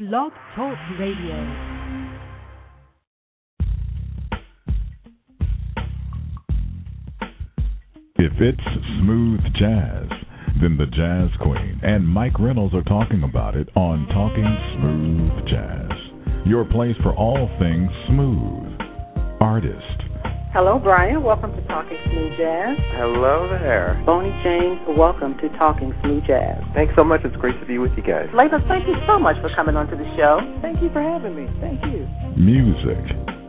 Blog Talk Radio. If it's smooth jazz, then the Jazz Queen and Mike Reynolds are talking about it on Talking Smooth Jazz, your place for all things smooth. Artist. Hello, Brian. Welcome to Talking Smooth Jazz. Hello there. Bonnie James, welcome to Talking Smooth Jazz. Thanks so much. It's great to be with you guys. Layla, thank you so much for coming onto the show. Thank you for having me. Thank you. Music.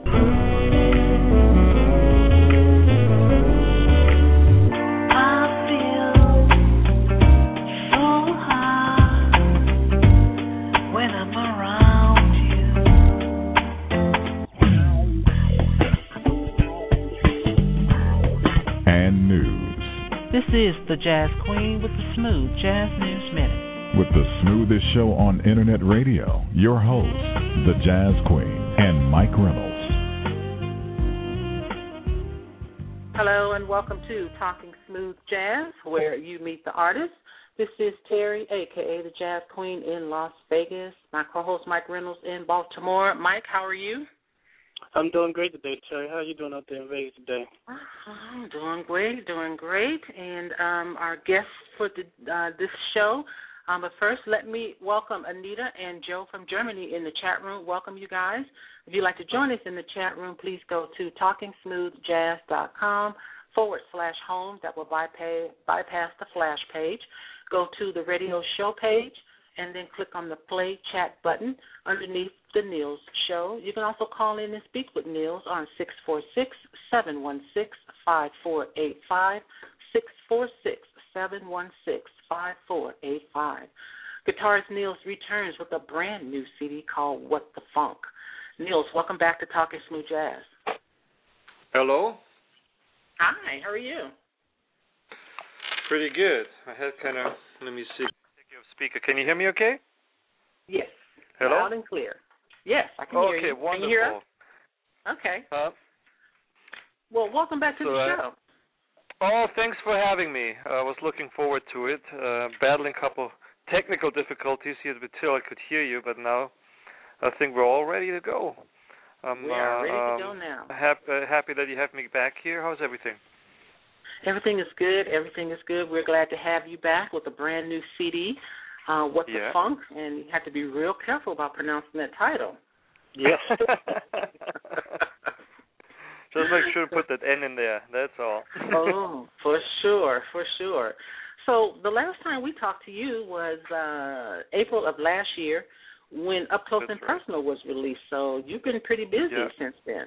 This is the Jazz Queen with the Smooth Jazz News Minute. With the smoothest show on internet radio, your host, the Jazz Queen, and Mike Reynolds. Hello and welcome to Talking Smooth Jazz, where you meet the artist. This is Terry, a.k.a. the Jazz Queen in Las Vegas. My co-host Mike Reynolds in Baltimore. Mike, how are you? I'm doing great today, Terry. How are you doing out there in Vegas today? I'm doing great. And our guests for this show. But first, let me welcome Anita and Joe from Germany in the chat room. Welcome, you guys. If you'd like to join us in the chat room, please go to talkingsmoothjazz.com/home. That will bypass the flash page. Go to the radio show page, and then click on the play chat button underneath the Niels Show. You can also call in and speak with Niels on 646-716-5485, 646-716-5485. Guitarist Niels returns with a brand new CD called What the Funk. Niels, welcome back to Talking Smooth Jazz. Hello. Hi, how are you? Pretty good. I had let me see. Speaker. Can you hear me okay? Yes. Hello? Loud and clear. Yes, I can hear you. Okay, wonderful. Can you hear us? Okay. Well, welcome back to the show. Thanks for having me. I was looking forward to it. Battling a couple technical difficulties here until I could hear you, but now I think we're all ready to go. We are ready to go now. Happy that you have me back here. How's everything? Everything is good. We're glad to have you back with a brand new CD, What the Funk, and you have to be real careful about pronouncing that title. Yes. Just make sure to put that N in there, that's all. Oh, for sure. So the last time we talked to you was April of last year when Up Close and Personal was released, so you've been pretty busy since then.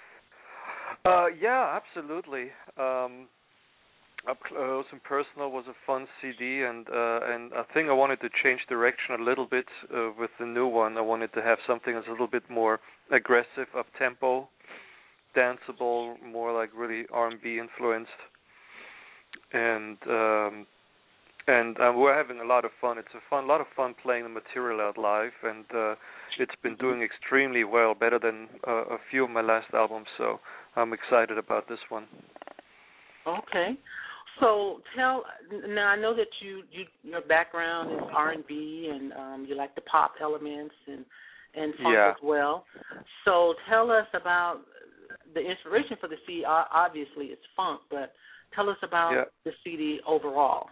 Yeah, absolutely. Up Close and Personal was a fun CD, and I think I wanted to change direction a little bit with the new one. I wanted to have something that's a little bit more aggressive, up-tempo, danceable, more like really R&B influenced, and we're having a lot of fun. It's a lot of fun playing the material out live, and it's been doing extremely well, better than a few of my last albums. So I'm excited about this one. Okay. So now I know that your background is R&B and you like the pop elements and funk as well. So tell us about the inspiration for the CD. Obviously it's funk, but tell us about the CD overall.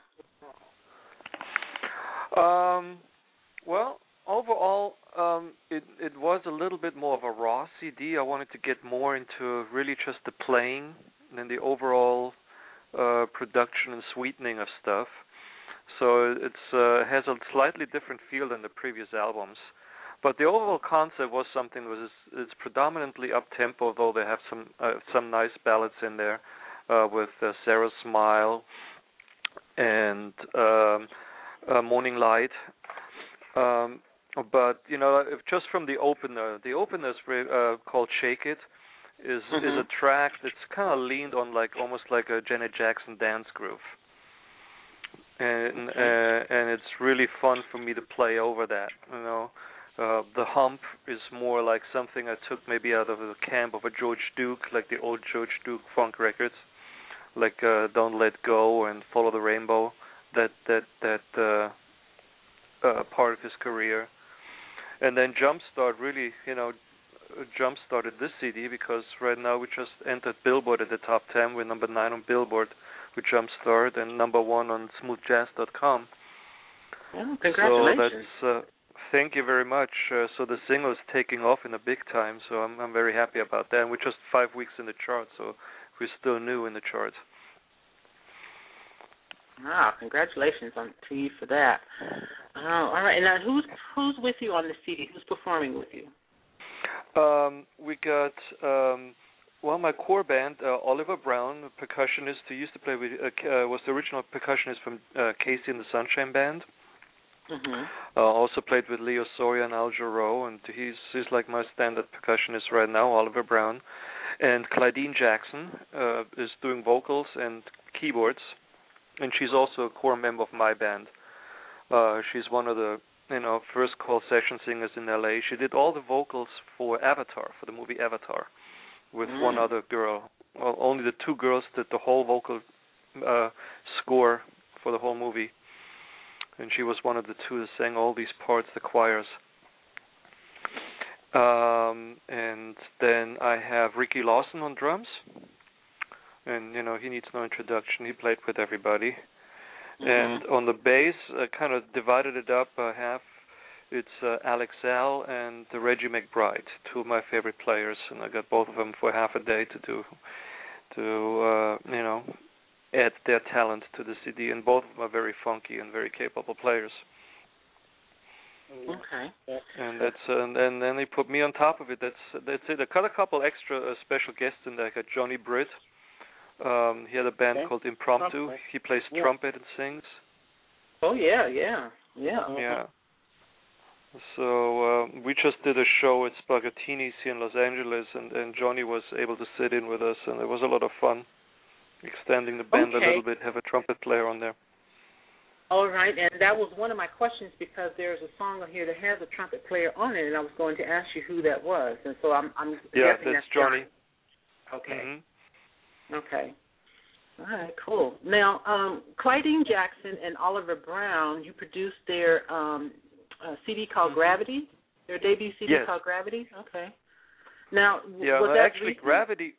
Well, overall, it was a little bit more of a raw CD. I wanted to get more into really just the playing and the overall production and sweetening of stuff. So it has a slightly different feel than the previous albums. But the overall concept was something it's predominantly up tempo, though they have some nice ballads in there with Sarah's Smile and Morning Light. But if just from the opener is called Shake It. Is a track that's kind of leaned on almost like a Janet Jackson dance groove, and it's really fun for me to play over that. The hump is more like something I took maybe out of the camp of a George Duke, like the old George Duke funk records, like Don't Let Go and Follow the Rainbow. That part of his career. And then Jumpstart really, jump-started this CD because right now we just entered Billboard at the top 10. We're number 9 on Billboard with Jumpstart and number 1 on smoothjazz.com. Oh, congratulations. So that's, thank you very much. So the single is taking off in a big time, so I'm very happy about that. And we're just 5 weeks in the chart, so we're still new in the charts. Wow, congratulations to you for that. All right, now who's with you on the CD? Who's performing with you? We got my core band, Oliver Brown, a percussionist who used to play with was the original percussionist from Casey and the Sunshine Band. Mm-hmm. Also played with Leo Soria and Al Jarreau, and he's like my standard percussionist right now, Oliver Brown. And Clydeen Jackson is doing vocals and keyboards. And she's also a core member of my band. She's one of the first call session singers in LA. She did all the vocals for Avatar, for the movie Avatar, with one other girl. Well, only the 2 girls did the whole vocal score for the whole movie. And she was one of the 2 that sang all these parts, the choirs. And then I have Ricky Lawson on drums. And, he needs no introduction. He played with everybody. Mm-hmm. And on the bass, I kind of divided it up half. It's Alex Al and Reggie McBride, 2 of my favorite players. And I got both of them for half a day to add their talent to the CD. And both of them are very funky and very capable players. Okay. And that's and then they put me on top of it. That's it. I got a couple extra special guests in there. I got Johnny Britt. He had a band called Impromptu. He plays trumpet and sings. Oh, yeah. Yeah. So we just did a show at Spaghettini's here in Los Angeles, and Johnny was able to sit in with us, and it was a lot of fun, extending the band a little bit, have a trumpet player on there. All right, and that was one of my questions because there's a song on here that has a trumpet player on it, and I was going to ask you who that was, and so I'm guessing that's Johnny. Okay. Mm-hmm. Okay. All right, cool. Now, Clydeen Jackson and Oliver Brown, you produced their CD called Gravity, their debut CD called Gravity? Okay. Now, was that actually recent? Gravity,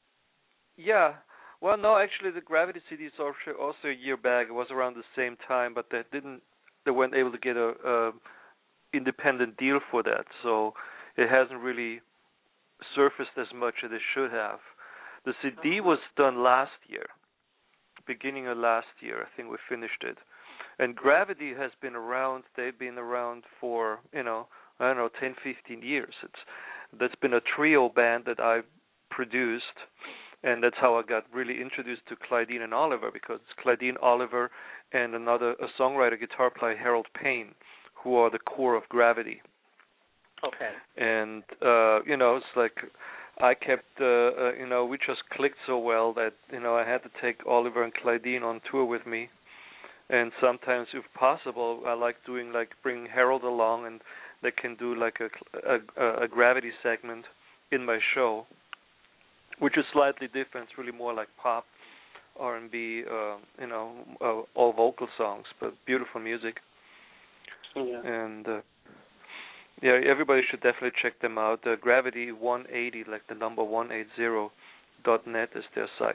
well, no, actually the Gravity CD is also a year back. It was around the same time, but they weren't able to get a independent deal for that, so it hasn't really surfaced as much as it should have. The CD was done last year, beginning of last year. I think we finished it. And Gravity has been around. They've been around for, 10, 15 years. That's been a trio band that I produced, and that's how I got really introduced to Clydeen and Oliver, because Clydeen, Oliver, and a songwriter, guitar player, Harold Payne, who are the core of Gravity. Okay. And, it's like I kept, we just clicked so well that, I had to take Oliver and Clydeen on tour with me. And sometimes, if possible, I like bringing Harold along, and they can do like a Gravity segment in my show, which is slightly different. It's really more like pop, R&B, all vocal songs, but beautiful music. Yeah. And everybody should definitely check them out. Gravity 180, like the number 180.net is their site.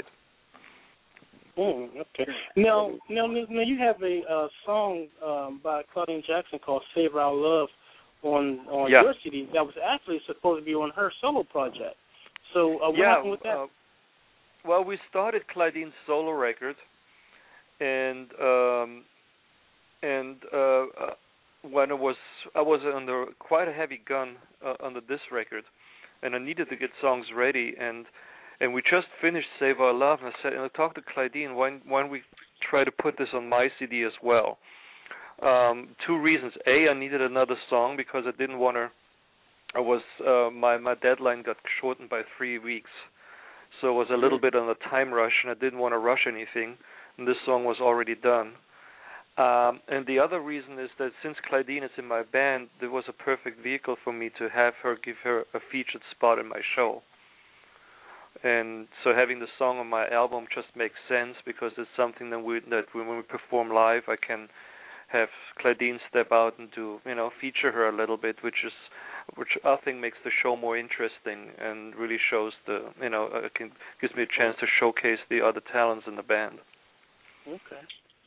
Okay. Now you have a song by Clydeen Jackson called "Save Our Love" on your CD that was actually supposed to be on her solo project. So what happened with that? Well, we started Clydeen's solo record, and when I was under quite a heavy gun under this record, and I needed to get songs ready, and we just finished Save Our Love, and I talked to Clydeen, why don't we try to put this on my CD as well? 2 reasons. A, I needed another song because I didn't want to, my deadline got shortened by 3 weeks, so it was a little bit on a time rush, and I didn't want to rush anything, and this song was already done. And the other reason is that since Clydeen is in my band, there was a perfect vehicle for me to give her a featured spot in my show. And so having the song on my album just makes sense because it's something that when we perform live, I can have Claudine step out and to feature her a little bit, which I think makes the show more interesting and really shows gives me a chance to showcase the other talents in the band. Okay.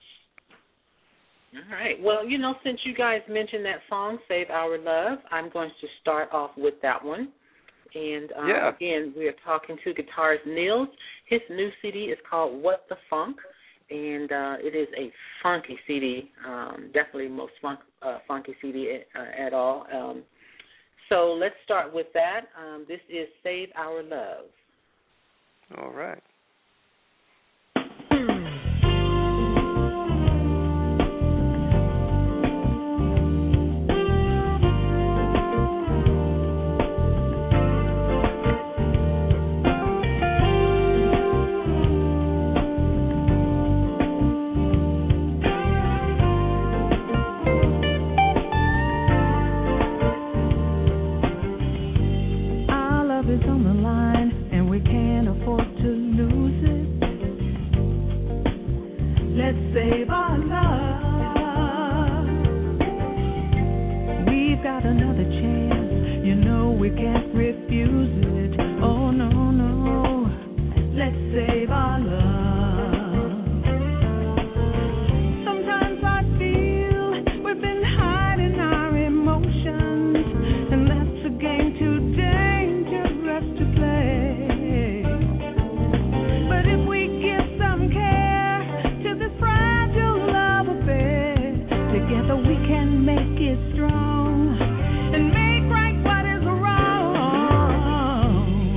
All right. Well, since you guys mentioned that song, Save Our Love, I'm going to start off with that one. And again, we are talking to guitarist Nils. His new CD is called What the Funk, and it is a funky CD, definitely the most funky CD at all. So let's start with that. This is Save Our Love. All right. Save our love. We've got another chance. We can't refuse it. Oh, no, no. Let's save our love. Sometimes I feel we've been hiding our emotions, and that's a game too dangerous to play. But if we give some care to this together we can make it strong and make right what is wrong.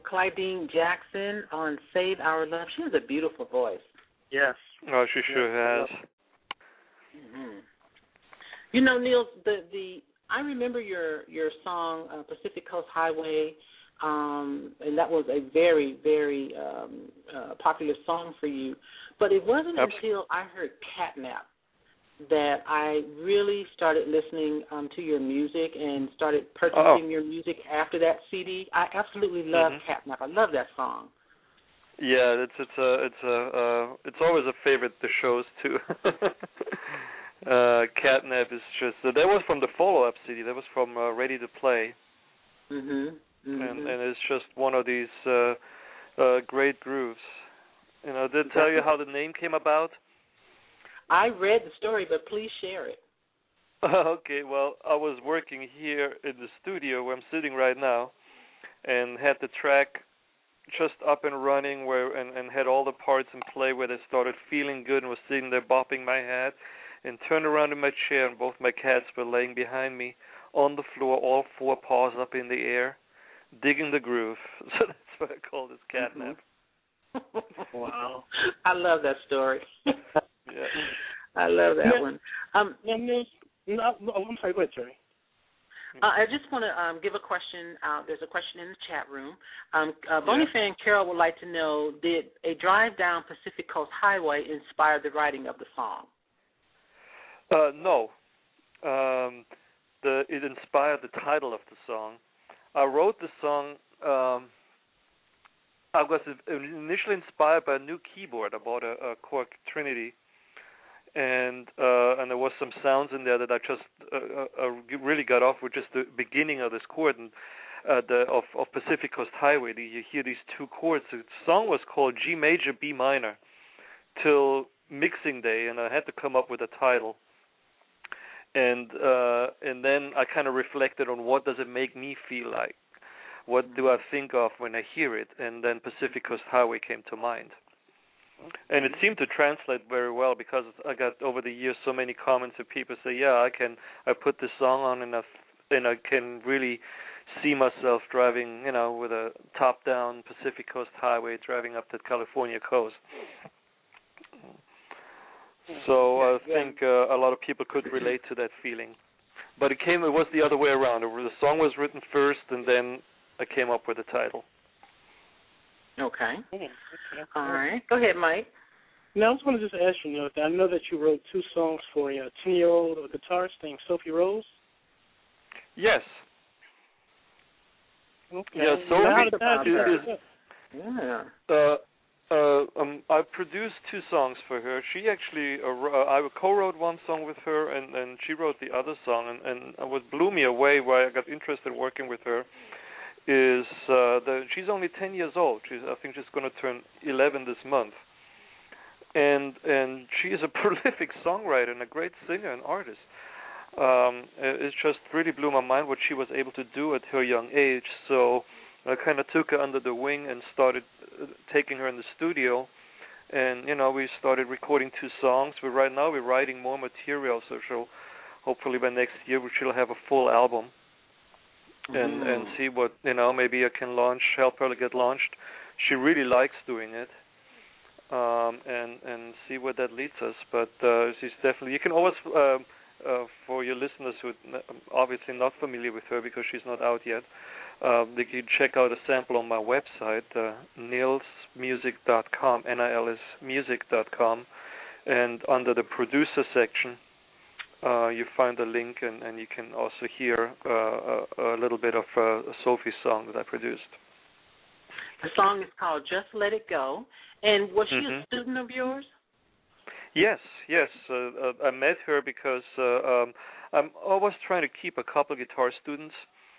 Clydeen Jackson on Save Our Love. She has a beautiful voice. Yes. Oh, she sure has. Mm-hmm. You know, Neil, I remember your song Pacific Coast Highway, and that was a very, very popular song for you. But it wasn't until I heard Catnap that I really started listening to your music and started purchasing your music after that CD. I absolutely love Catnap. I love that song. Yeah, it's always a favorite the shows too. Catnap is just that was from the follow-up CD. That was from Ready to Play. And it's just one of these great grooves. You know, did it tell you how the name came about? I read the story, but please share it. Okay, well, I was working here in the studio where I'm sitting right now, and had the track just up and running and had all the parts in play where they started feeling good and was sitting there bopping my head, and turned around in my chair, and both my cats were laying behind me on the floor, all four paws up in the air, digging the groove. So that's what I call this Catnap. Wow. I love that story. Yeah. I love that one. I'm sorry, go ahead, Terry. I just want to give a question out. There's a question in the chat room. Bonnie fan Carol would like to know, did a drive down Pacific Coast Highway inspire the writing of the song? No. It inspired the title of the song. I wrote the song. I was initially inspired by a new keyboard. I bought a Korg Trinity, and there was some sounds in there that I just really got off with just the beginning of this chord and of Pacific Coast Highway. You hear these two chords. The song was called G Major B Minor till mixing day, and I had to come up with a title. And then I kind of reflected on what does it make me feel like. What do I think of when I hear it? And then Pacific Coast Highway came to mind. And it seemed to translate very well because I got over the years so many comments of people say, yeah, I put this song on and I can really see myself driving, you know, with a top-down Pacific Coast Highway driving up the California coast. So I think a lot of people could relate to that feeling. But it was the other way around. The song was written first and then I came up with the title. Okay. All right. Go ahead, Mike. Now, I just want to just ask you, Neil, I know that you wrote two songs for a 10-year-old guitarist named Sophie Rose. Yes. Okay. Yeah, Sophie I produced two songs for her. She actually, I co-wrote one song with her, and she wrote the other song. And what blew me away, why I got interested in working with her, is she's only 10 years old. I think she's going to turn 11 this month. And she is a prolific songwriter and a great singer and artist. It just really blew my mind what she was able to do at her young age. So I kind of took her under the wing and started taking her in the studio. And, you know, we started recording two songs. Right now we're writing more material, so hopefully by next year she'll have a full album. And see what, you know, maybe I can help her to get launched. She really likes doing it. And see where that leads us. But she's definitely, you can always, for your listeners who are obviously not familiar with her because she's not out yet, they can check out a sample on my website, nilsmusic.com, nilsmusic.com, and under the producer section, you find a link, and you can also hear a little bit of Sophie's song that I produced. The song is called Just Let It Go. And was she a student of yours? Yes. I met her because I'm always trying to keep a couple of guitar students.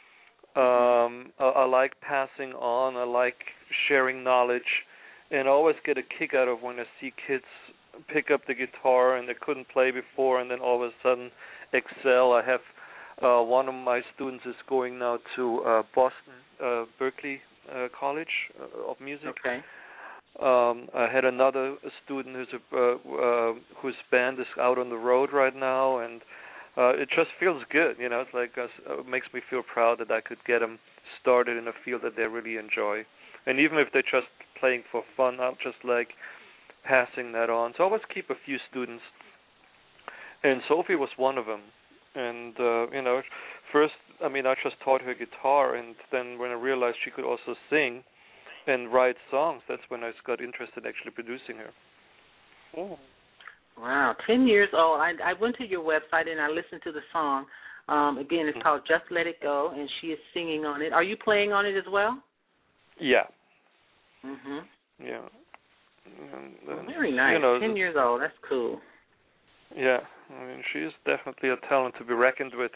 I like passing on. I like sharing knowledge. And I always get a kick out of when I see kids pick up the guitar and they couldn't play before and then all of a sudden excel. I have one of my students is going now to Boston, Berkeley College of Music. Okay. I had another student whose band is out on the road right now, and it just feels good. You know, it's like it makes me feel proud that I could get them started in a field that they really enjoy. And even if they're just playing for fun, I'm just like passing that on. So I always keep a few students, and Sophie was one of them. And first, I just taught her guitar, and then when I realized she could also sing and write songs, that's when I got interested in actually producing her. Oh. Wow, 10 years old. I went to your website and I listened to the song. Again, it's called Just Let It Go, and she is singing on it. Are you playing on it as well? Yeah. Mhm. Yeah. Very nice. 10 years old. That's cool. Yeah. She's definitely a talent to be reckoned with.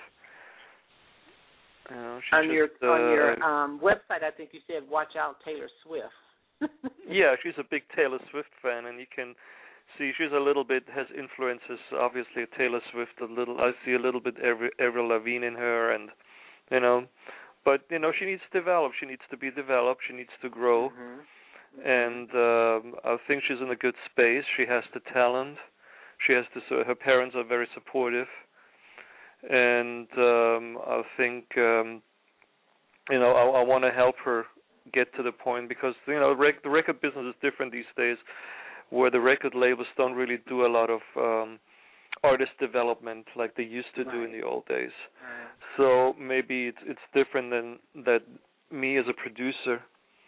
On your website, I think you said, watch out Taylor Swift. Yeah, she's a big Taylor Swift fan, and you can see she's a little bit, has influences, obviously, Taylor Swift a little. I see a little bit Avril Lavigne in her, and, but, she needs to develop. She needs to be developed. She needs to grow. Mm-hmm. And I think she's in a good space. She has the talent. She has her parents are very supportive. And I think, I want to help her get to the point, because, the record business is different these days, where the record labels don't really do a lot of artist development like they used to do in the old days. Right. So maybe it's different than that. Me as a producer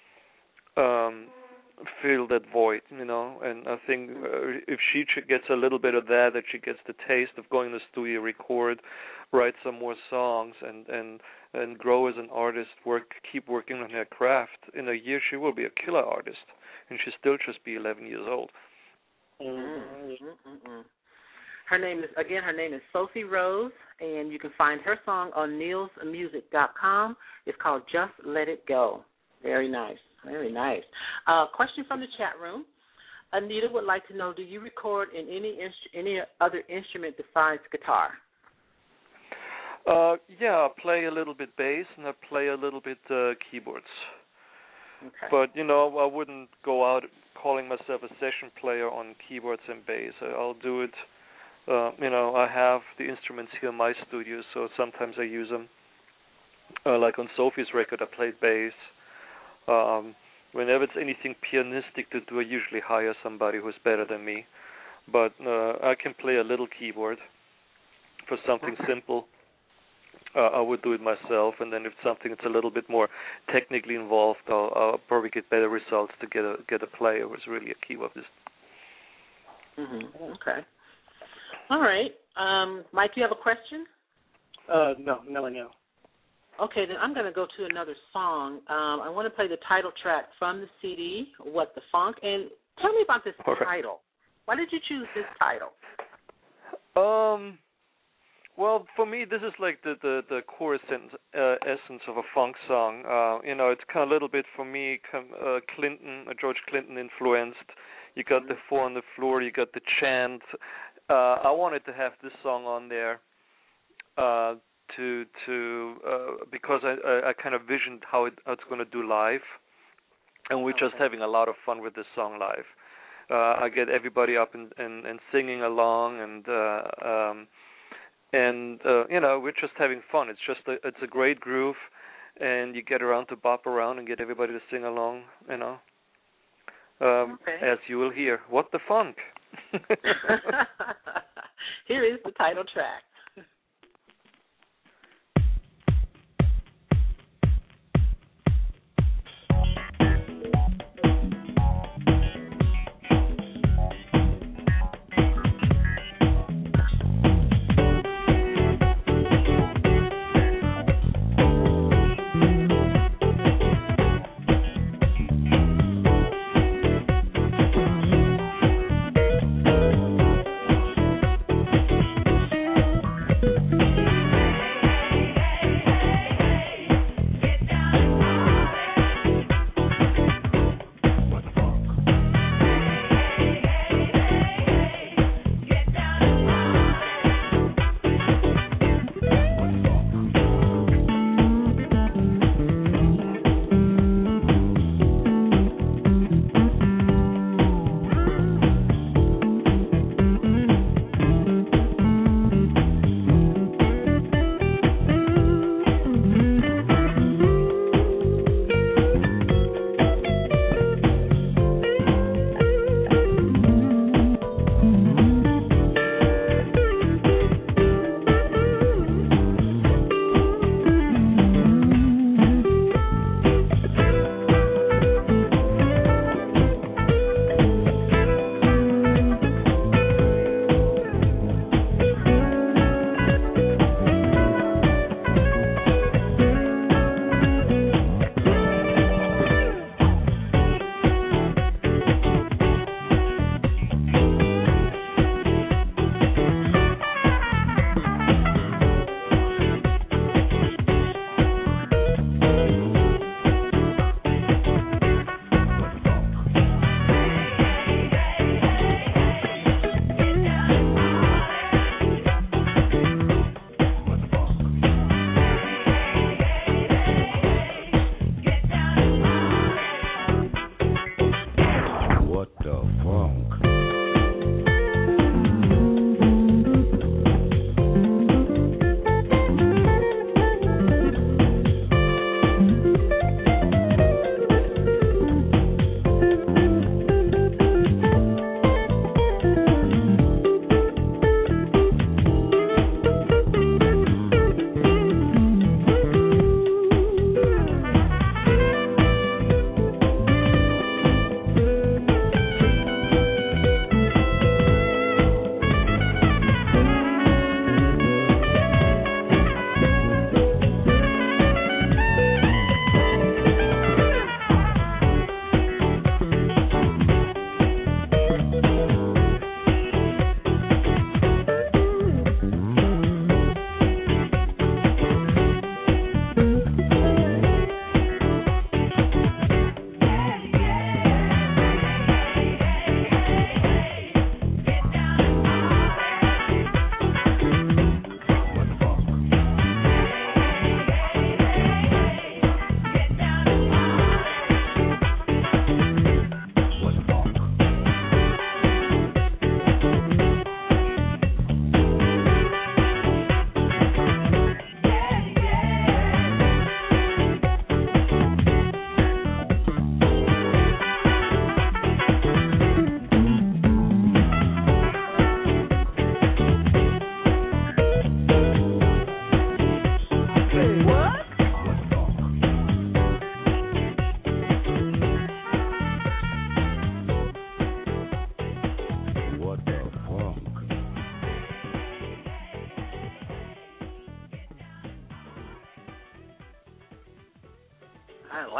fill that void, and I think if she gets a little bit of that she gets the taste of going to the studio, record, write some more songs, and grow as an artist, keep working on her craft. In a year, she will be a killer artist, and she'll still just be 11 years old. Mm-hmm. Her name is Sophie Rose, and you can find her song on neilsmusic.com. It's called Just Let It Go. Very nice. Very nice. Question from the chat room. Anita would like to know, do you record in any other instrument besides guitar? Yeah, I play a little bit bass, and I play a little bit keyboards. Okay. But, I wouldn't go out calling myself a session player on keyboards and bass. I'll do it, I have the instruments here in my studio, so sometimes I use them. Like on Sophie's record, I played bass. Whenever it's anything pianistic to do, I usually hire somebody who's better than me. But I can play a little keyboard. For something simple, I would do it myself. And then if something that's a little bit more technically involved, I'll probably get better results to get a player who's really a keyboardist. Mm-hmm. Okay. All right. Mike, you have a question? No. Okay, then I'm going to go to another song. I want to play the title track from the CD, What the Funk, and tell me about this title. Why did you choose this title? Well, for me, this is like the core essence of a funk song. It's kind of a little bit, for me, George Clinton influenced. You got the four on the floor, you got the chant. I wanted to have this song on there because I kind of visioned how it's going to do live, and we're just having a lot of fun with this song live. I get everybody up and singing along, and we're just having fun. It's a great groove, and you get around to bop around and get everybody to sing along, as you will hear. What the funk? Here is the title track.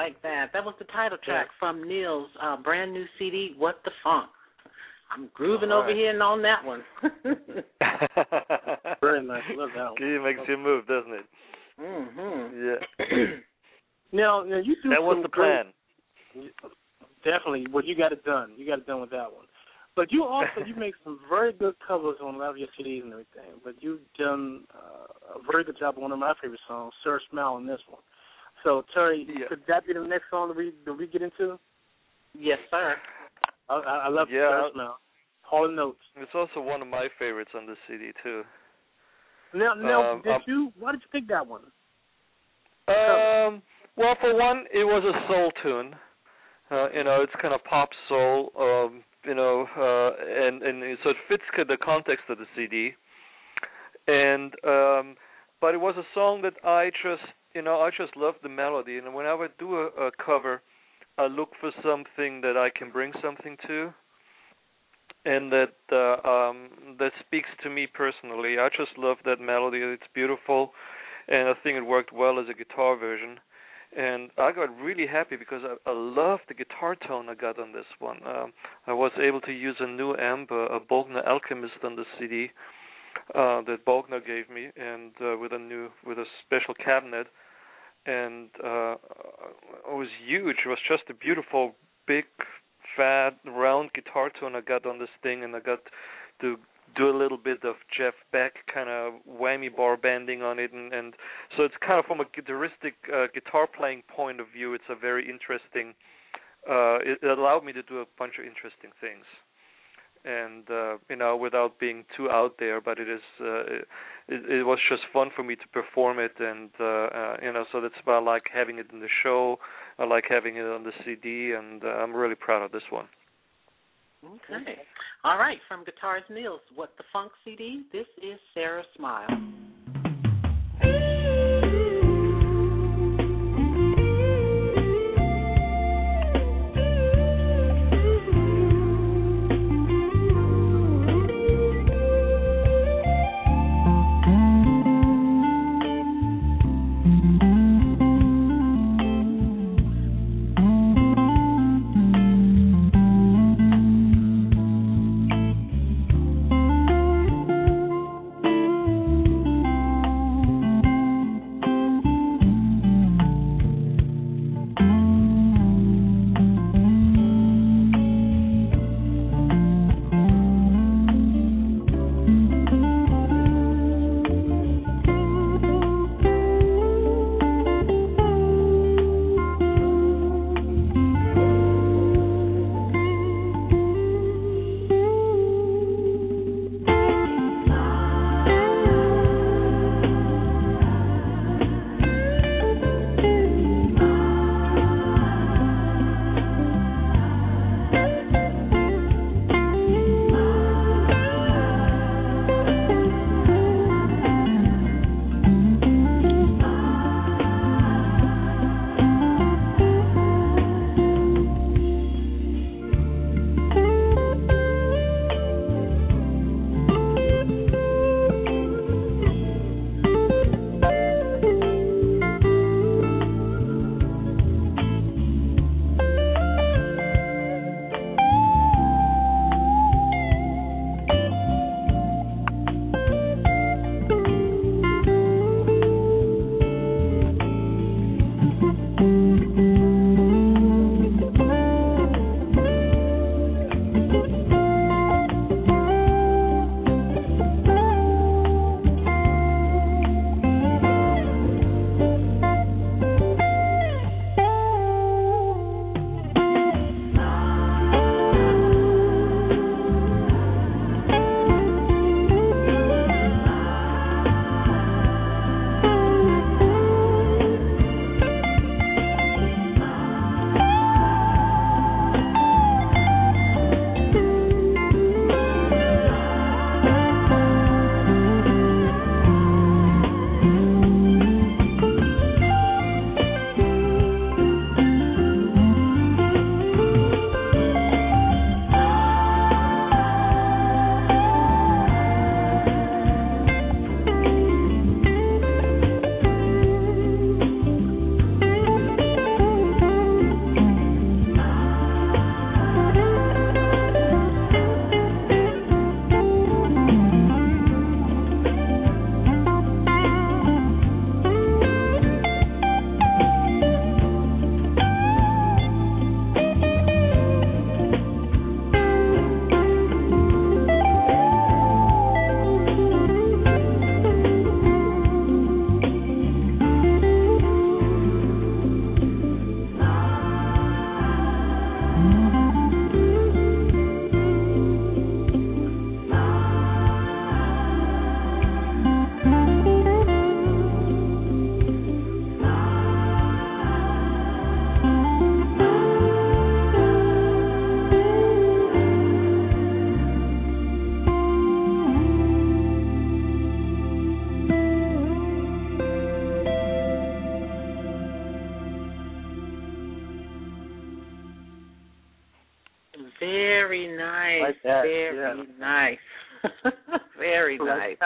like that. That was the title track from Neil's brand new CD, What the Funk. I'm grooving over here and on that one. Very nice. Love that one. It makes you move, doesn't it? Yeah. Now you do. That was the plan. Definitely. Well, you got it done. You got it done with that one. But you make some very good covers on a lot of your CDs and everything. But you've done a very good job on one of my favorite songs, Sir Smile, on this one. So, Terry, could that be the next song that we get into? Yes, sir. I love Sir Smile. Hall & Notes. It's also one of my favorites on the CD, too. Now, why did you pick that one? Well, for one, it was a soul tune. It's kind of pop soul, and so it fits the context of the CD. And but it was a song that I just loved the melody. And whenever I do a cover, I look for something that I can bring something to, and that speaks to me personally. I just love that melody. It's beautiful, and I think it worked well as a guitar version. And I got really happy because I love the guitar tone I got on this one. I was able to use a new amp, a Bogner Alchemist on the CD that Bogner gave me, and with a special cabinet. And it was huge. It was just a beautiful, big, fat, round guitar tone I got on this thing, and I got to do a little bit of Jeff Beck kind of whammy bar bending on it, and so it's kind of from a guitaristic guitar playing point of view, it's a very interesting, it allowed me to do a bunch of interesting things, and without being too out there, but it was just fun for me to perform it, and so that's why I like having it in the show, I like having it on the CD, and I'm really proud of this one. Okay. All right. From Guitars Neil's What the Funk CD, this is Sarah Smile. Very nice. Like that. Very nice. Very nice.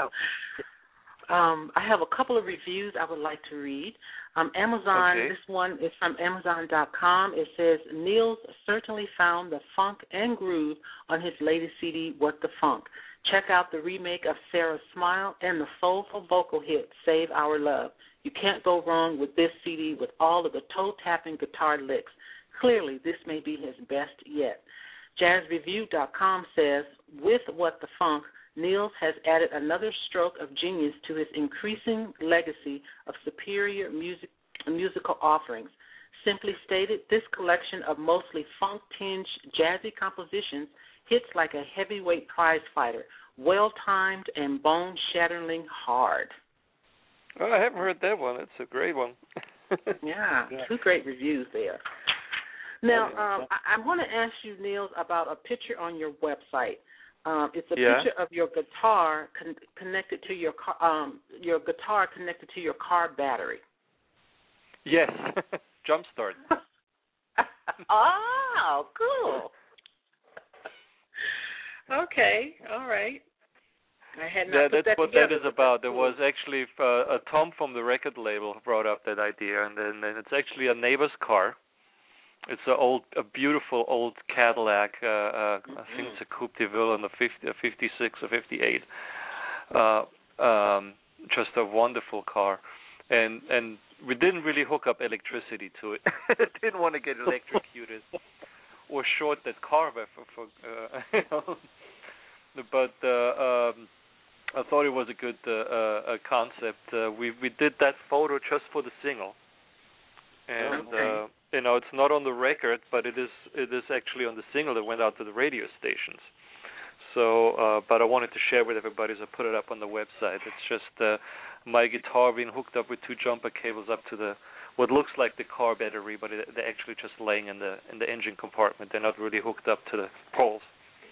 I have a couple of reviews I would like to read. Amazon, okay. This one is from Amazon.com. It says, Nils certainly found the funk and groove on his latest CD, What the Funk. Check out the remake of Sarah's Smile and the soulful vocal hit, Save Our Love. You can't go wrong with this CD with all of the toe-tapping guitar licks. Clearly, this may be his best yet. JazzReview.com says, with What the Funk, Nils has added another stroke of genius to his increasing legacy of superior musical offerings. Simply stated, this collection of mostly funk-tinged jazzy compositions hits like a heavyweight prize fighter, well-timed and bone-shatteringly hard. Oh, I haven't heard that one. It's a great one. Yeah, 2 great reviews there. Now, I want to ask you, Nils, about a picture on your website. It's a picture of your guitar connected to your guitar connected to your car battery. Yes, Jumpstart. Oh, cool. Okay, all right. I had not put that's that what together, that is about. There was actually Tom from the record label brought up that idea, and then it's actually a neighbor's car. It's a beautiful old Cadillac. I think it's a Coupe de Ville in the 56 or 58. Just a wonderful car, and we didn't really hook up electricity to it. Didn't want to get electrocuted or short that car for you know. But I thought it was a good concept. We did that photo just for the single, and you know, it's not on the record, but it is actually on the single that went out to the radio stations. So, but I wanted to share with everybody, so I put it up on the website. It's just my guitar being hooked up with 2 jumper cables up to what looks like the car battery, but they're actually just laying in the engine compartment. They're not really hooked up to the poles.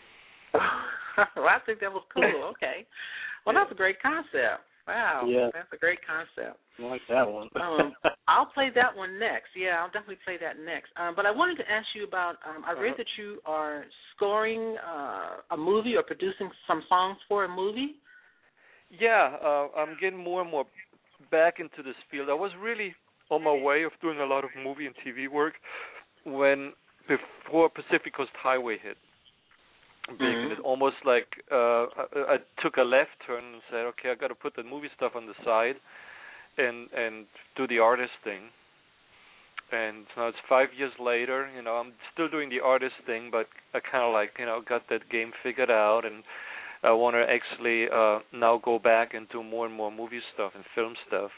Well, I think that was cool. Okay. Well, that's a great concept. Wow. Yeah. That's a great concept. I like that one. I'll play that one next. Yeah, I'll definitely play that next. But I wanted to ask you about, I read that you are scoring a movie or producing some songs for a movie. Yeah, I'm getting more and more back into this field. I was really on my way of doing a lot of movie and TV work before Pacific Coast Highway hit. It almost like I took a left turn and said, okay, I got to put the movie stuff on the side and do the artist thing. And now it's 5 years later. You know, I'm still doing the artist thing, but I kind of like, you know, got that game figured out, and I want to actually now go back and do more and more movie stuff and film stuff.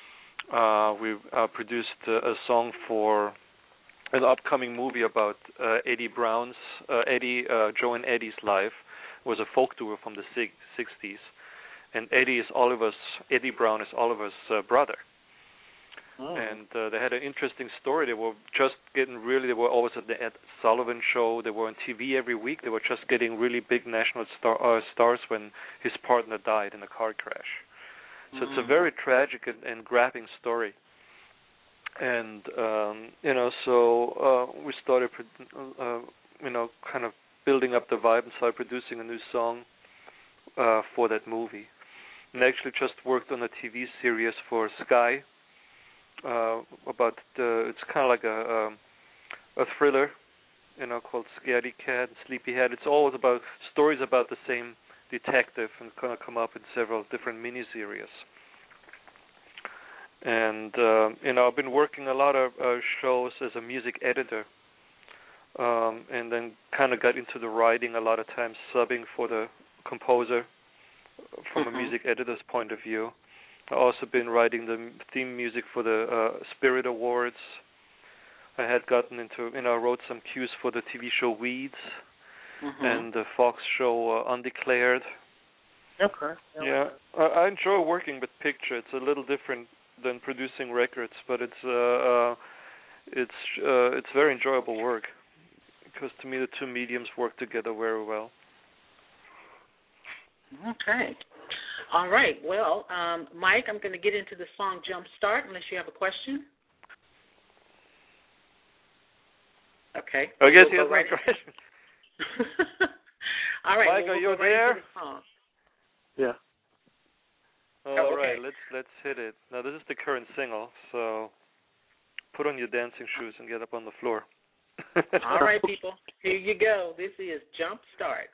We produced a song for an upcoming movie about Eddie Brown's Joe and Eddie's life. It was a folk duo from the 60s, and Eddie Brown is Oliver's brother. Oh. And they had an interesting story. They were always at the Ed Sullivan Show. They were on TV every week. They were just getting really big national stars when his partner died in a car crash. So it's a very tragic and grabbing story. And so we started, kind of building up the vibe and started producing a new song for that movie. And actually just worked on a TV series for Sky about it's kind of like a thriller, called Scaredy Cat and Sleepyhead. It's always about stories about the same detective, and kind of come up in several different miniseries. And I've been working a lot of shows as a music editor, and then kind of got into the writing a lot of times, subbing for the composer from a music editor's point of view. I've also been writing the theme music for the Spirit Awards. I had gotten into, I wrote some cues for the TV show Weeds and the Fox show Undeclared. Okay. Yeah, I enjoy working with picture. It's a little different than producing records, but it's very enjoyable work, because to me the two mediums work together very well. Okay. All right. Well, Mike, I'm going to get into the song Jump Start, unless you have a question. Okay. I guess he has my question. All right. Mike, are you there? Yeah. All right, let's hit it. Now, this is the current single, so put on your dancing shoes and get up on the floor. All right, people. Here you go. This is Jump Start.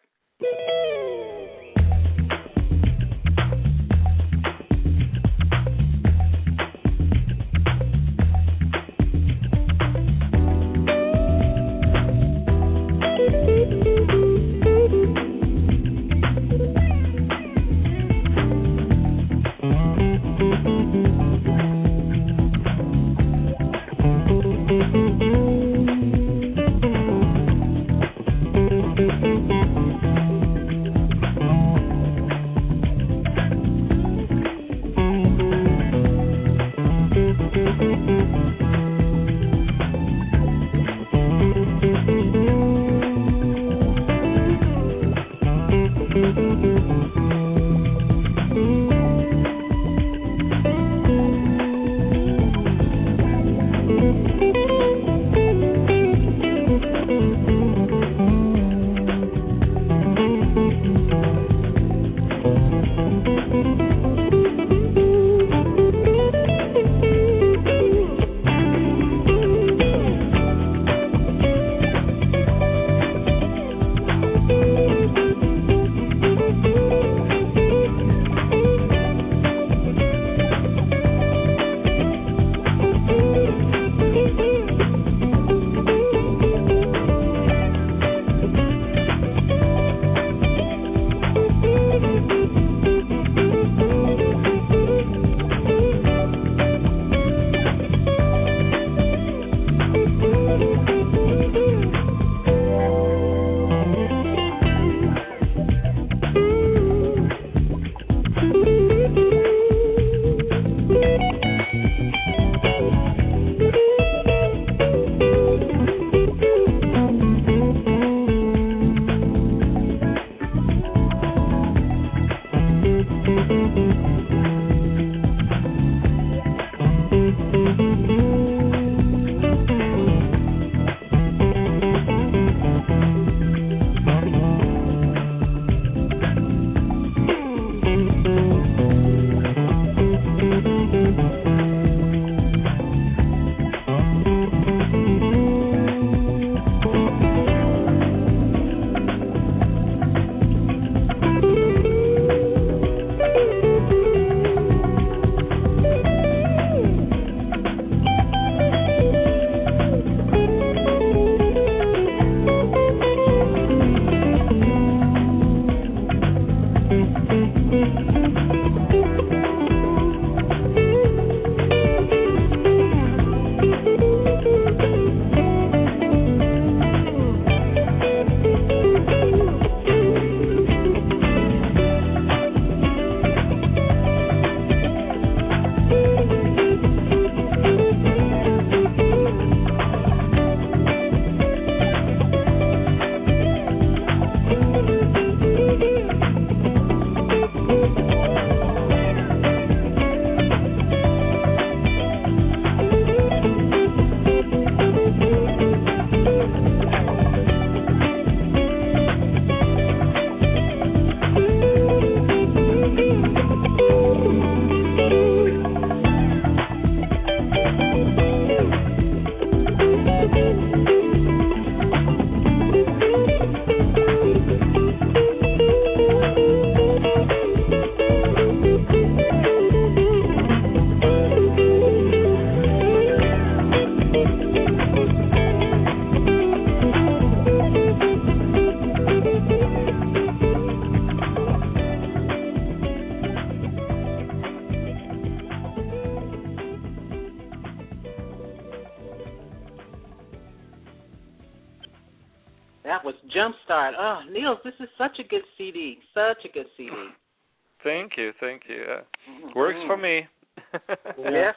That was Jumpstart. Oh, Niels, this is such a good CD. Such a good CD. Thank you. Works for me. Yes.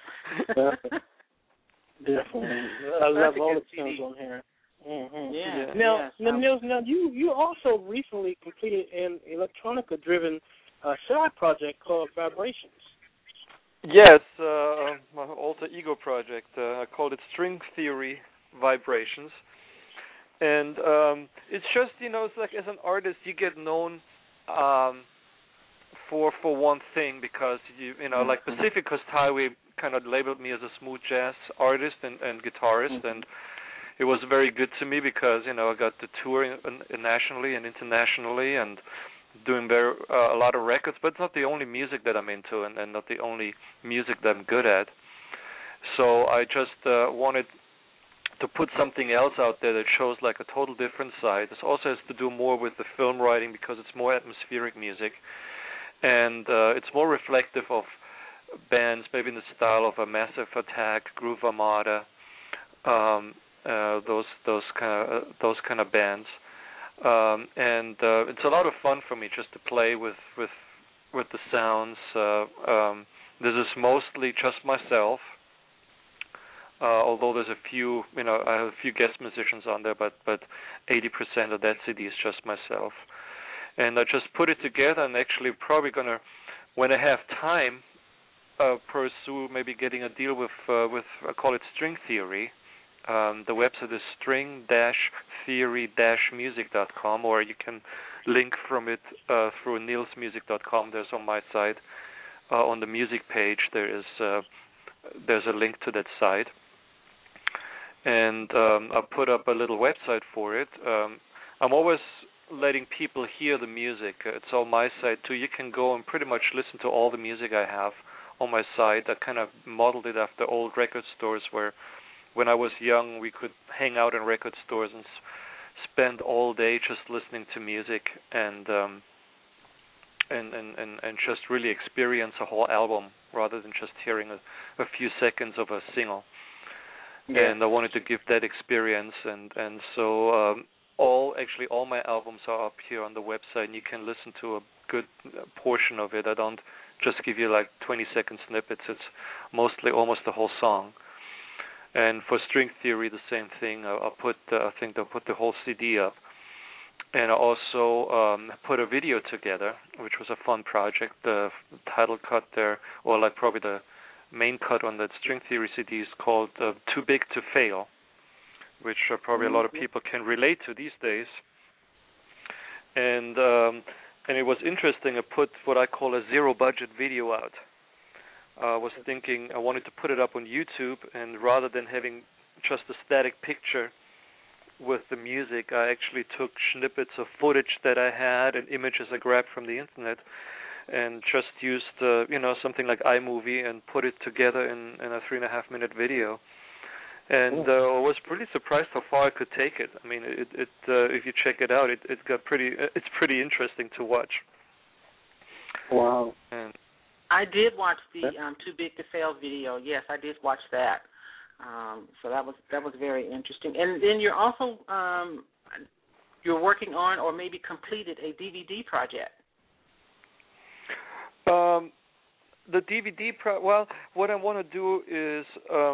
Definitely. I love all the tunes on here. Mm-hmm. Yeah. Now, you also recently completed an electronica-driven side project called Vibrations. Yes, my alter ego project. I called it String Theory Vibrations. And it's just, it's like as an artist, you get known for one thing because like Pacific Coast Highway kind of labeled me as a smooth jazz artist and guitarist, and it was very good to me because I got to tour nationally and internationally and doing a lot of records, but it's not the only music that I'm into and not the only music that I'm good at. So I just wanted to put something else out there that shows like a total different side. This also has to do more with the film writing because it's more atmospheric music, and it's more reflective of bands, maybe in the style of a Massive Attack, Groove Armada, those kind of bands. And it's a lot of fun for me just to play with the sounds. This is mostly just myself, although there's a few, I have a few guest musicians on there, but 80% of that CD is just myself. And I just put it together, and actually probably gonna, when I have time, pursue maybe getting a deal with I call it String Theory. The website is string-theory-music.com, or you can link from it through nilsmusic.com. There's on my site, on the music page, there's a link to that site. And I put up a little website for it. I'm always letting people hear the music. It's on my site too. You can go and pretty much listen to all the music I have on my site. I kind of modeled it after old record stores where when I was young, we could hang out in record stores and spend all day just listening to music and just really experience a whole album rather than just hearing a few seconds of a single. Yeah. And I wanted to give that experience, and so all my albums are up here on the website, and you can listen to a good portion of it. I don't just give you like 20-second snippets. It's mostly almost the whole song. And for String Theory, the same thing. I think they'll put the whole CD up. And I also put a video together, which was a fun project. The title cut there, or like probably the main cut on that String Theory CD is called Too Big to Fail, which probably a lot of people can relate to these days. And it was interesting. I put what I call a zero-budget video out. I was thinking I wanted to put it up on YouTube, and rather than having just a static picture with the music, I actually took snippets of footage that I had and images I grabbed from the internet, and just used something like iMovie and put it together in a 3.5-minute video. And I was pretty surprised how far I could take it. I mean, it if you check it out, it's pretty interesting to watch. Wow. And I did watch the Too Big to Fail video. Yes, I did watch that. So that was very interesting. And then you're also you're working on or maybe completed a DVD project. The DVD what I want to do is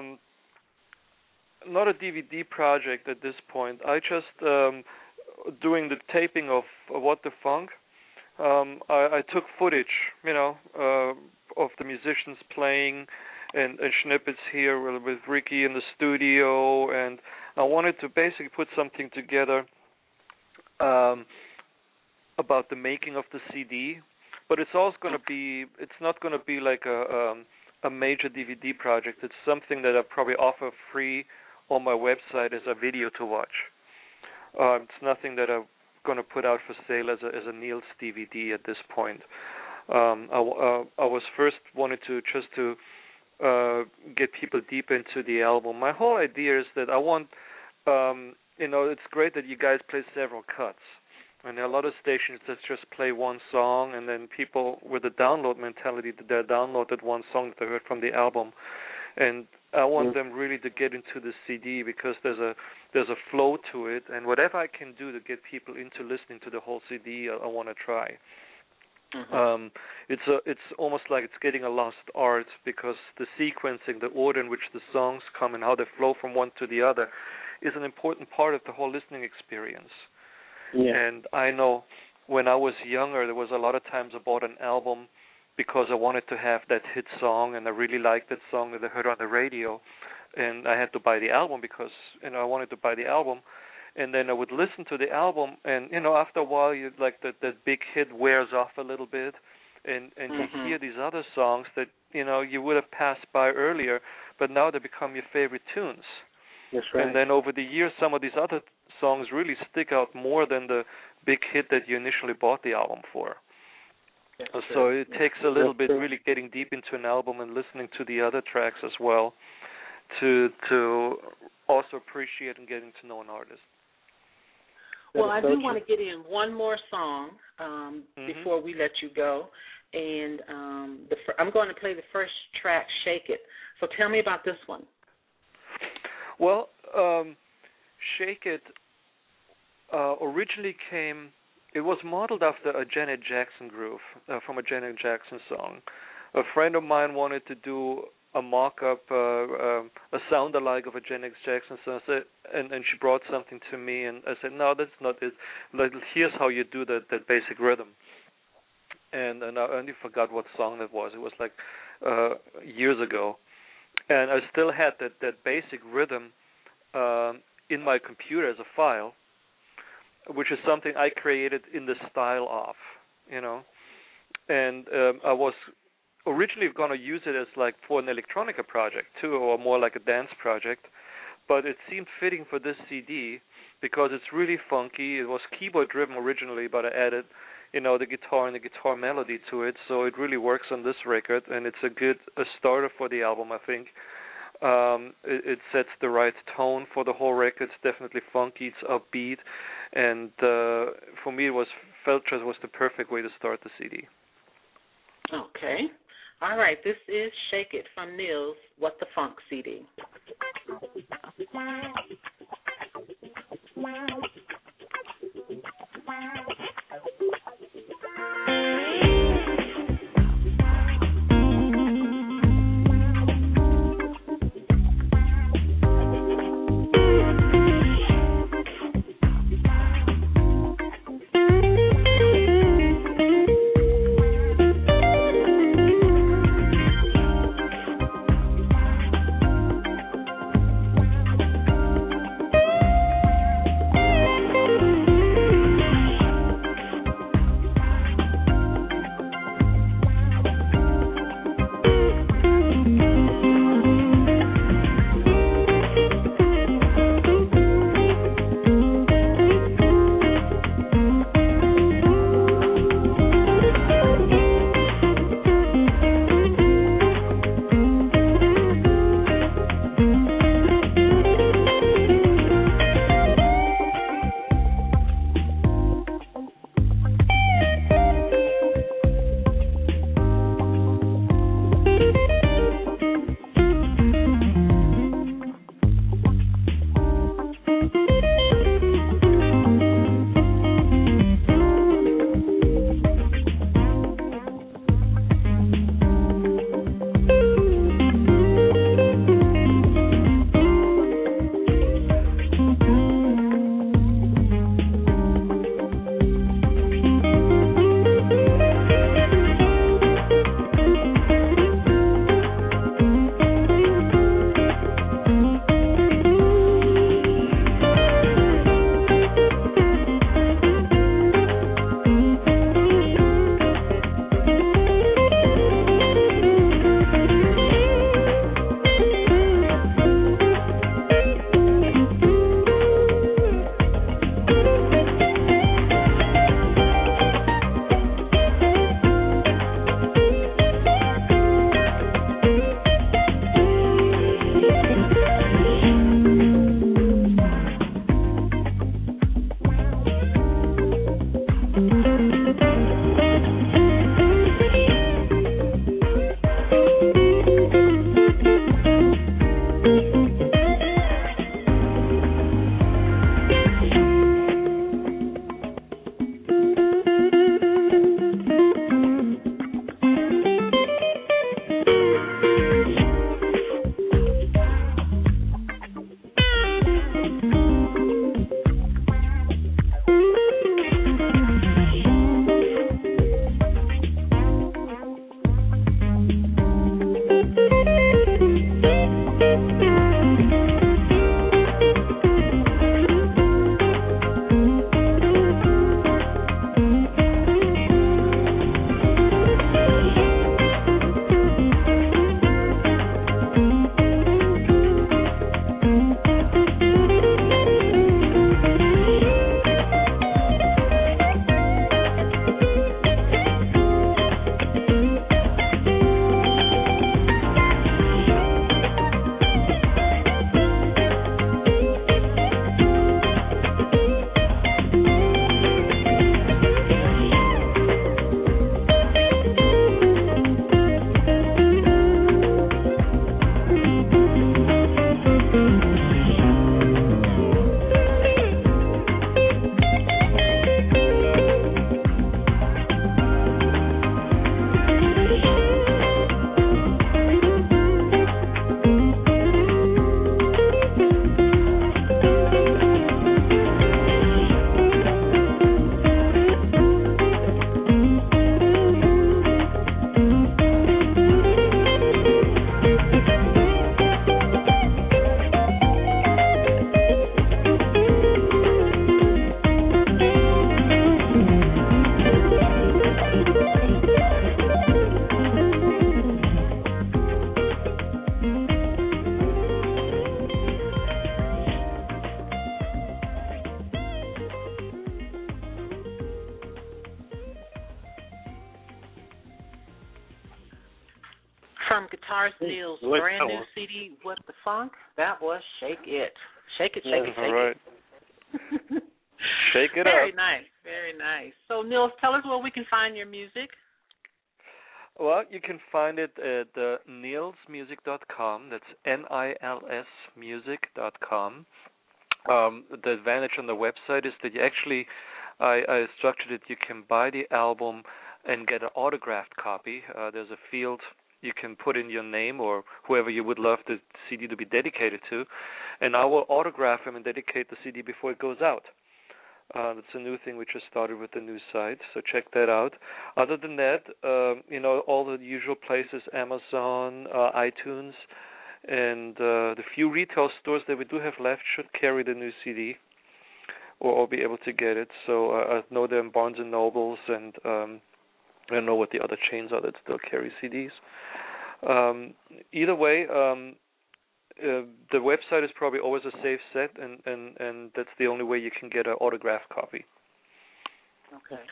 not a DVD project at this point. I just doing the taping of What the Funk. I took footage, of the musicians playing and snippets here with Ricky in the studio, and I wanted to basically put something together about the making of the CD. But it's also going to be. It's not going to be like a major DVD project. It's something that I probably offer free on my website as a video to watch. It's nothing that I'm going to put out for sale as a Niels DVD at this point. I was first wanted to just to get people deep into the album. My whole idea is that I want, it's great that you guys play several cuts. And there are a lot of stations that just play one song, and then people with a download mentality that they downloaded one song that they heard from the album. And I want them really to get into the CD because there's a flow to it, and whatever I can do to get people into listening to the whole CD, I want to try. Mm-hmm. It's almost like it's getting a lost art because the sequencing, the order in which the songs come and how they flow from one to the other is an important part of the whole listening experience. Yeah. And I know when I was younger, there was a lot of times I bought an album because I wanted to have that hit song, and I really liked that song that I heard on the radio, and I had to buy the album because I wanted to buy the album. and then I would listen to the album, and after a while, you like that big hit wears off a little bit, and you hear these other songs that you would have passed by earlier, but now they become your favorite tunes. That's right. And then over the years, some of these other songs really stick out more than the big hit that you initially bought the album for. So it takes a little bit really getting deep into an album and listening to the other tracks as well to also appreciate and getting to know an artist. Well, I do want to get in one more song before we let you go, and I'm going to play the first track, Shake It. So tell me about this one. Well, Shake It originally it was modeled after a Janet Jackson groove from a Janet Jackson song. A friend of mine wanted to do a mock-up, a sound-alike of a Janet Jackson song, and she brought something to me, and I said, no, that's not it. Like, here's how you do that basic rhythm. And I only forgot what song that was. It was like years ago. And I still had that basic rhythm in my computer as a file, which is something I created in the style of, And I was originally going to use it as like for an electronica project too, or more like a dance project. But it seemed fitting for this CD because it's really funky. It was keyboard driven originally, but I added, the guitar and the guitar melody to it. So it really works on this record, and it's a starter for the album, I think. It sets the right tone for the whole record. It's definitely funky. It's upbeat, and for me, Feltres was the perfect way to start the CD. Okay, all right. This is "Shake It" from Nils' What the Funk CD. From Guitarist Neil's brand new CD, What the Funk, that was Shake It. Shake It, Shake It, Shake It. Shake it very up. Nice, very nice. So, Nils, tell us where we can find your music. Well, you can find it at nilsmusic.com. That's NILSmusic.com. The advantage on the website is that you actually, I structured it, you can buy the album and get an autographed copy. There's a field you can put in your name or whoever you would love the CD to be dedicated to, and I will autograph him and dedicate the CD before it goes out. That's a new thing we just started with the new site, so check that out. Other than that, all the usual places, Amazon, iTunes, and the few retail stores that we do have left should carry the new CD or be able to get it. So I know they're in Barnes & Nobles, and I don't know what the other chains are that still carry CDs. Either way, the website is probably always a safe set, and that's the only way you can get an autographed copy. Okay.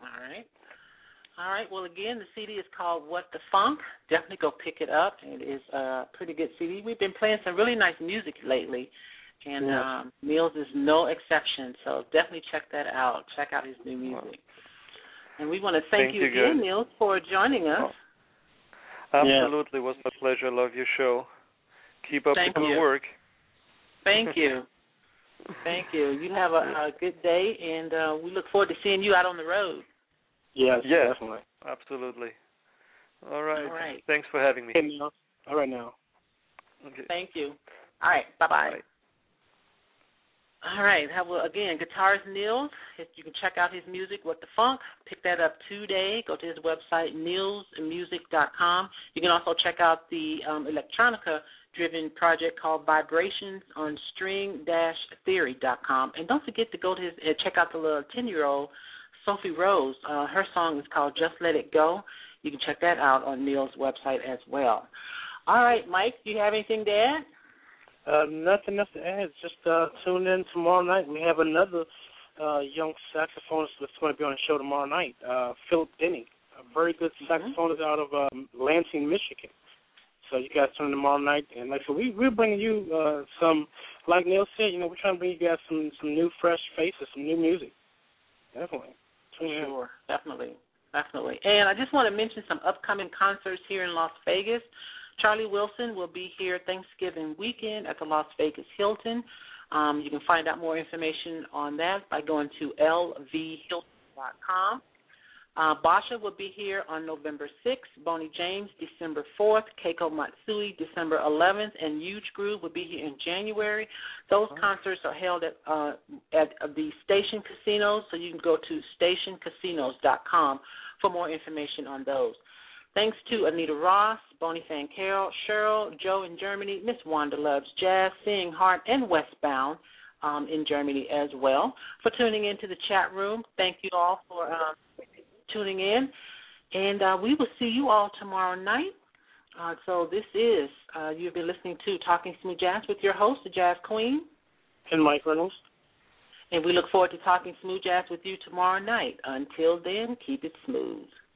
All right. Well, again, the CD is called What the Funk. Definitely go pick it up. It is a pretty good CD. We've been playing some really nice music lately, and Nils is no exception. So definitely check that out. Check out his new music. And we want to thank you again, Nils, for joining us. Absolutely. It was my pleasure. I love your show. Keep up the good work. Thank you. Thank you. You have a good day, and we look forward to seeing you out on the road. Yes, definitely. Absolutely. All right. Thanks for having me. All right now. Okay. Thank you. All right. Bye-bye. Bye. All right. Again, Guitarist Nils. You can check out his music, What the Funk. Pick that up today. Go to his website, nilsmusic.com. You can also check out the electronica-driven project called Vibrations on string-theory.com. And don't forget to go to check out the little 10-year-old Sophie Rose. Her song is called Just Let It Go. You can check that out on Nils' website as well. All right, Mike, do you have anything to add? Nothing else to add. Just tune in tomorrow night. We have another young saxophonist that's going to be on the show tomorrow night, Philip Denny, a very good saxophonist out of Lansing, Michigan. So you guys tune in tomorrow night. And like I said, we're bringing you some, like Neil said, we're trying to bring you guys some new, fresh faces, some new music. Definitely. Sure, definitely. And I just want to mention some upcoming concerts here in Las Vegas. Charlie Wilson will be here Thanksgiving weekend at the Las Vegas Hilton. You can find out more information on that by going to lvhilton.com. Basha will be here on November 6th, Boney James December 4th, Keiko Matsui December 11th, and Huge Groove will be here in January. Those concerts are held at the Station Casinos, so you can go to stationcasinos.com for more information on those. Thanks to Anita Ross, Bonnie Fan Carroll, Cheryl, Joe in Germany, Miss Wanda Loves Jazz, Seeing Heart, and Westbound in Germany as well for tuning into the chat room. Thank you all for tuning in, and we will see you all tomorrow night. So this is, you've been listening to Talking Smooth Jazz with your host, the Jazz Queen. And Mike Reynolds. And we look forward to talking smooth jazz with you tomorrow night. Until then, keep it smooth.